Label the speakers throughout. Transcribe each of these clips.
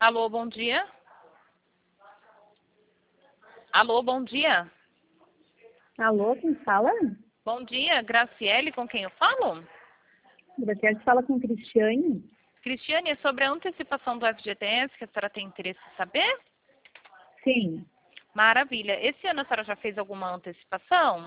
Speaker 1: Alô, bom dia. Alô, bom dia.
Speaker 2: Alô, quem fala?
Speaker 1: Bom dia, Graciele, com quem eu falo?
Speaker 2: Graciela fala com Cristiane.
Speaker 1: Cristiane, é sobre a antecipação do FGTS que a senhora tem interesse em saber?
Speaker 2: Sim.
Speaker 1: Maravilha. Esse ano a senhora já fez alguma antecipação?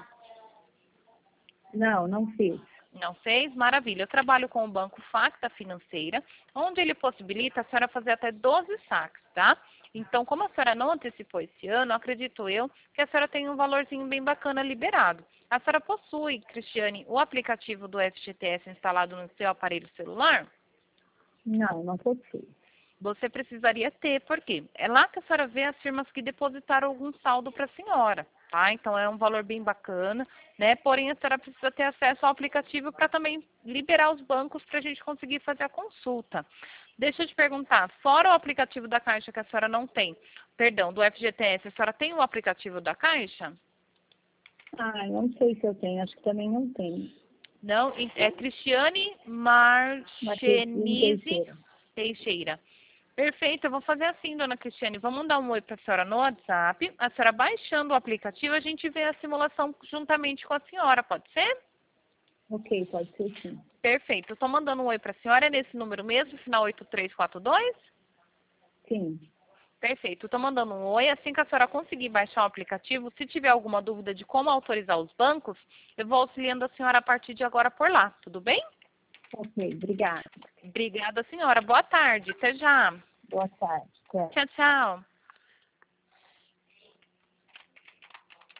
Speaker 2: Não, não fiz.
Speaker 1: Não fez? Maravilha. Eu trabalho com o Banco Facta Financeira, onde ele possibilita a senhora fazer até 12 saques, tá? Então, como a senhora não antecipou esse ano, acredito eu que a senhora tem um valorzinho bem bacana liberado. A senhora possui, Cristiane, o aplicativo do FGTS instalado no seu aparelho celular?
Speaker 2: Não, não possui.
Speaker 1: Você precisaria ter, por quê? É lá que a senhora vê as firmas que depositaram algum saldo para a senhora, tá? Então é um valor bem bacana, né? Porém, a senhora precisa ter acesso ao aplicativo para também liberar os bancos para a gente conseguir fazer a consulta. Deixa eu te perguntar, fora o aplicativo da Caixa que a senhora não tem, perdão, do FGTS, a senhora tem o aplicativo da Caixa?
Speaker 2: Ah, não sei se eu tenho, acho que também não tenho.
Speaker 1: Não, é Cristiane
Speaker 2: Marquezine
Speaker 1: Marchenise
Speaker 2: Teixeira.
Speaker 1: Teixeira. Perfeito, eu vou fazer assim, dona Cristiane. Vou mandar um oi para a senhora no WhatsApp. A senhora baixando o aplicativo, a gente vê a simulação juntamente com a senhora, pode ser?
Speaker 2: Ok, pode ser sim.
Speaker 1: Perfeito. Eu estou mandando um oi para a senhora, é nesse número mesmo, final 8342?
Speaker 2: Sim.
Speaker 1: Perfeito. Estou mandando um oi. Assim que a senhora conseguir baixar o aplicativo, se tiver alguma dúvida de como autorizar os bancos, eu vou auxiliando a senhora a partir de agora por lá, tudo bem?
Speaker 2: Ok, obrigada.
Speaker 1: Obrigada, senhora. Boa tarde. Até já.
Speaker 2: Boa tarde. Tchau.
Speaker 1: Tchau, tchau.